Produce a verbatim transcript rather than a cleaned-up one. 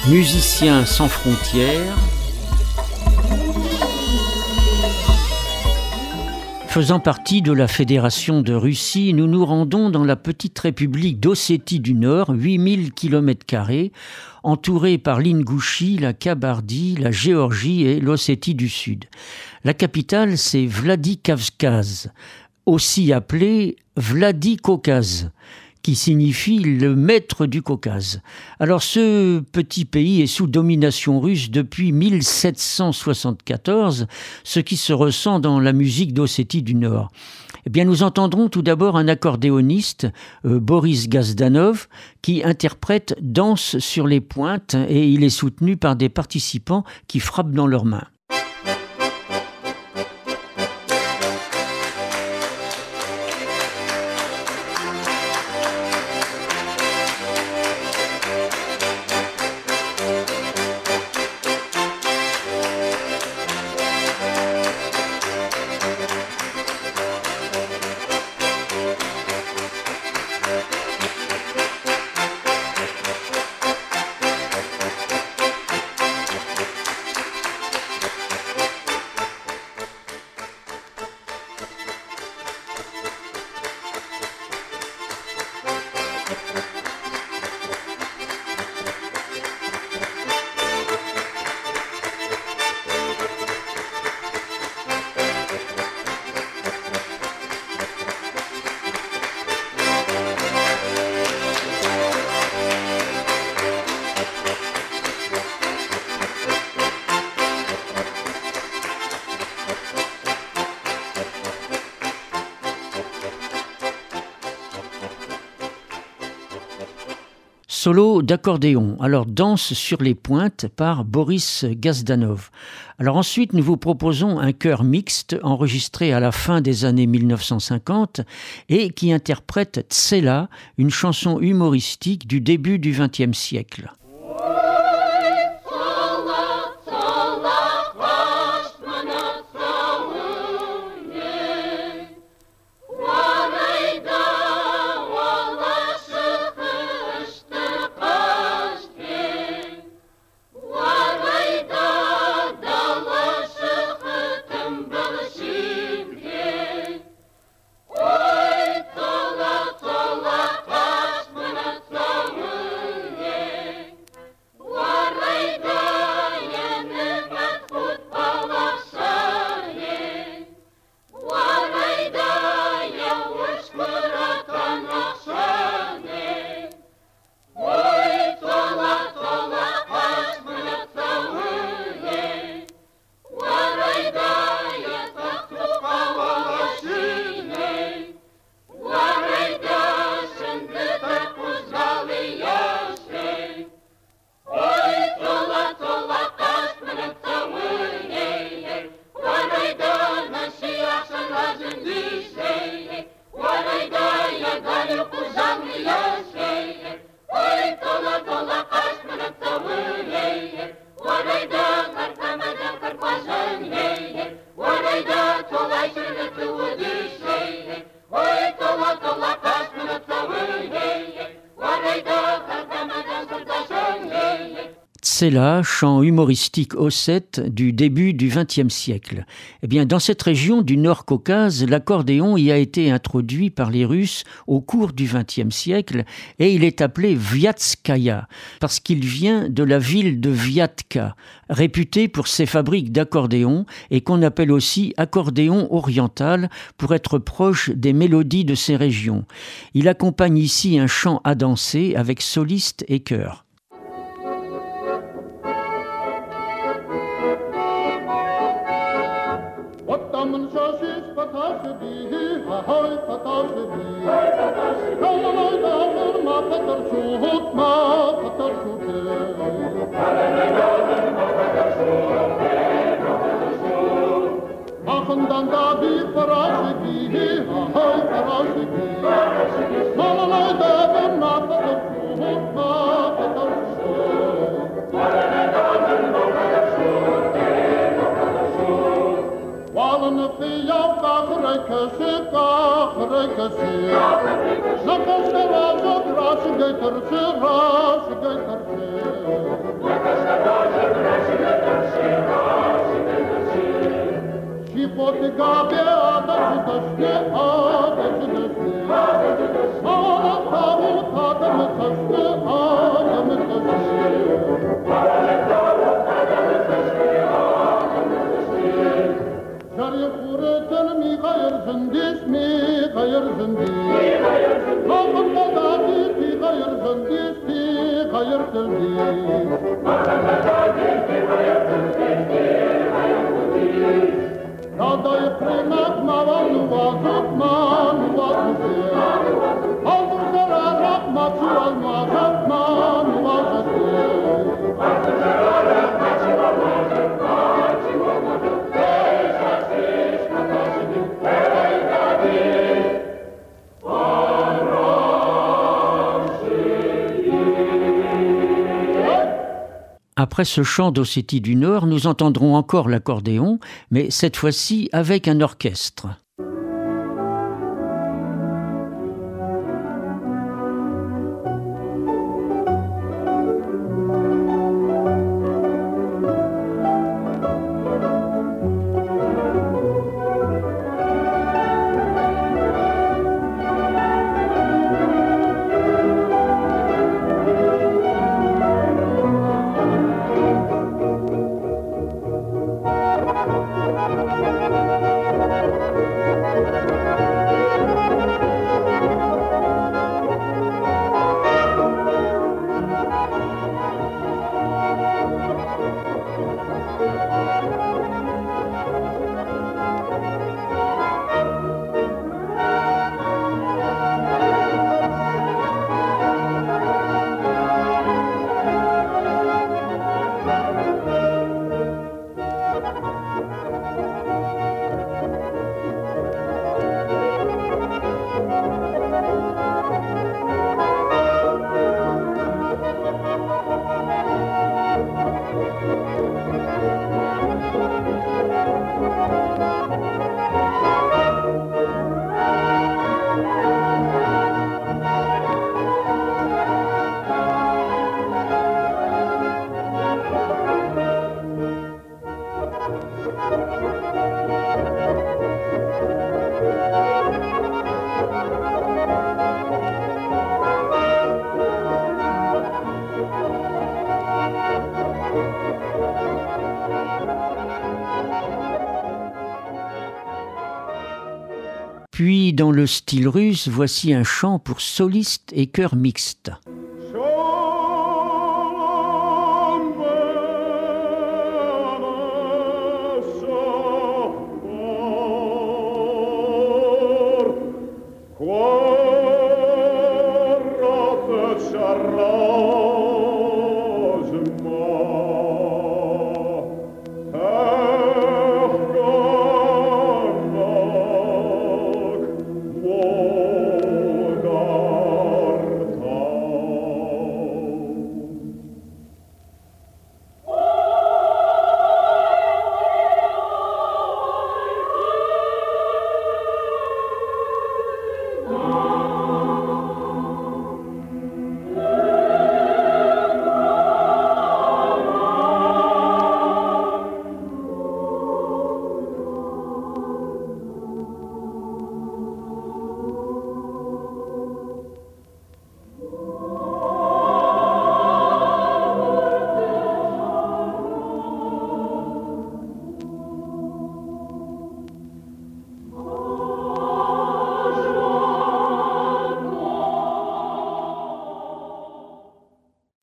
Musiciens sans frontières. Faisant partie de la Fédération de Russie, nous nous rendons dans la petite république d'Ossétie du Nord, huit mille kilomètres carrés, entourée par l'Ingouchie, la Kabardie, la Géorgie et l'Ossétie du Sud. La capitale, c'est Vladikavkaz, aussi appelée Vladikaucase, qui signifie le maître du Caucase. Alors ce petit pays est sous domination russe depuis mille sept cent soixante-quatorze, ce qui se ressent dans la musique d'Ossétie du Nord. Eh bien, nous entendrons tout d'abord un accordéoniste, euh, Boris Gazdanov, qui interprète « Danse sur les pointes » et il est soutenu par des participants qui frappent dans leurs mains. Solo d'accordéon, alors Danse sur les pointes par Boris Gazdanov. Alors ensuite, nous vous proposons un chœur mixte enregistré à la fin des années mille neuf cent cinquante et qui interprète Tsela, une chanson humoristique du début du vingtième siècle. C'est là, chant humoristique ossète du début du vingtième siècle. Eh bien, dans cette région du Nord-Caucase, l'accordéon y a été introduit par les Russes au cours du vingtième siècle et il est appelé Viatskaya parce qu'il vient de la ville de Viatka, réputée pour ses fabriques d'accordéons et qu'on appelle aussi accordéon oriental pour être proche des mélodies de ces régions. Il accompagne ici un chant à danser avec soliste et chœur. Zakon se razog, raši gej trče, raši gej trče. Après ce chant d'Ossétie du Nord, nous entendrons encore l'accordéon, mais cette fois-ci avec un orchestre. Puis, dans le style russe, voici un chant pour solistes et chœur mixte.